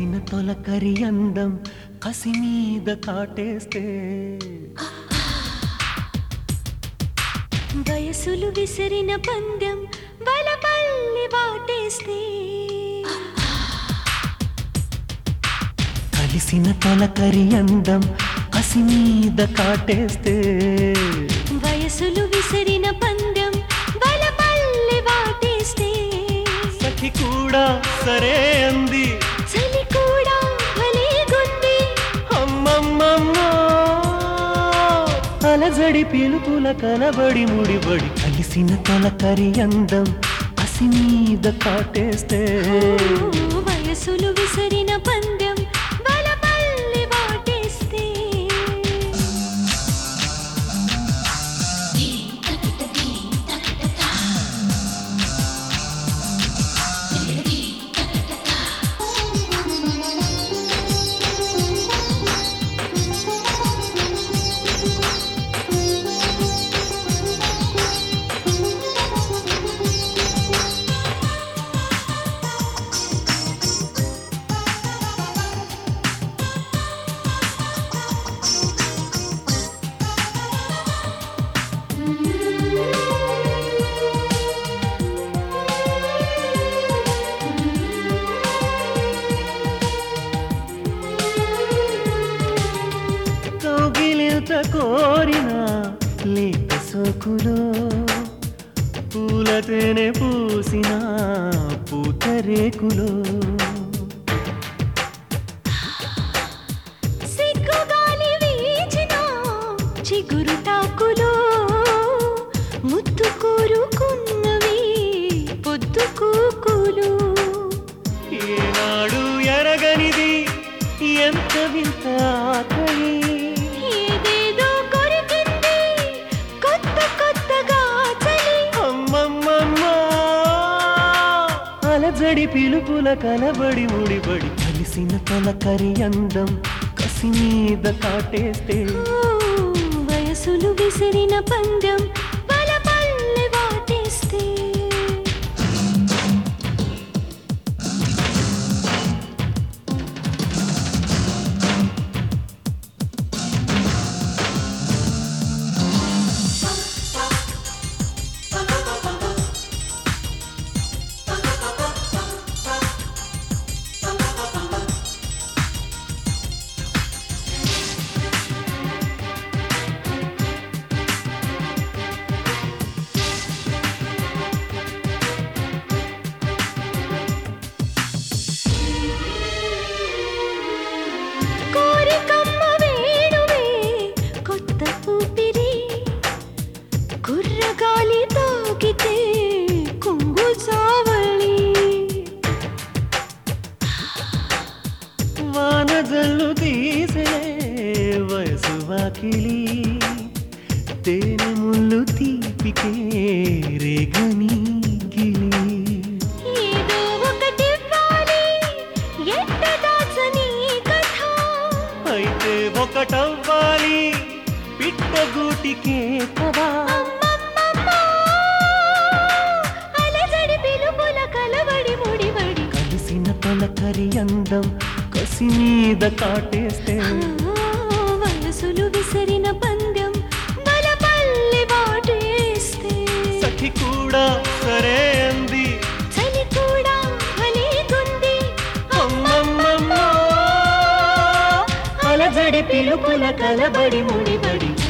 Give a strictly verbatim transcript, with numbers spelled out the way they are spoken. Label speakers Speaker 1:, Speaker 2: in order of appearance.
Speaker 1: కలిసిన తొలకరి అందం కసి మీద కాటేస్తే
Speaker 2: వయసులు విసిరిన పందెం బలపల్లి వాటేస్తే
Speaker 1: కలిసిన తొలకరి అందం కసి మీద కాటేస్తే
Speaker 2: వయసులు విసిరిన పందెం బలపల్లి వాటేస్తే
Speaker 1: సఖి కూడా సరే అంది
Speaker 2: చలి కూడా భలేగుంది
Speaker 1: అమ్మమ్మమ్మో అలజడి పిలుపుల కలబడి ముడిబడి కలిసిన తొలకరి అందం కసి మీద కాటేస్తే
Speaker 2: వయసులు విసిరిన పందెం బలపల్లి వాటేస్తే
Speaker 1: కోరిన లేత సోకులో పూలతేనే పూసిన పూతరేకులో
Speaker 2: సిగ్గుగాలి వీచిన చిగురు టాకులో ముద్దు కోరుకున్నవి పొద్దు కూకులు
Speaker 1: ఏనాడు ఎరగనిది ఎంత వింత ఆకలి
Speaker 2: ఏదేదో కొరికింది కొత్త కొత్తగా చలి
Speaker 1: అమ్మమ్మమ్మో అలజడి పిలుపుల కలబడి ముడిబడి కలిసిన తొలకరి అందం కసి మీద కాటేస్తే
Speaker 2: వయసులు విసిరిన పందెం బలపల్లి వాటేస్తే కుర్రగాలి తాకితే కొంగు చావళి
Speaker 1: వానజల్లు తీసే వయసు వాకిలి తేనె ముళ్ళు తీపికే రేగని గిలి
Speaker 2: ఏదో ఒకటివ్వాలి ఎట్ట దాచని కథ
Speaker 1: అయితే ఒకటవ్వాలి పిట్టగూటికే కదా
Speaker 2: అలజడి పిలుపుల కలబడి ముడిబడి
Speaker 1: కలిసిన తొలకరి అందం కసి మీద కాటేస్తే
Speaker 2: వయసులు విసిరిన పందెం బలపల్లి వాటేస్తే
Speaker 1: సఖి కూడా సరే అంది
Speaker 2: చలి కూడా భలేగుంది
Speaker 1: అమ్మమ్మమ్మో అలజడి పిలుపుల కలబడి ముడిబడి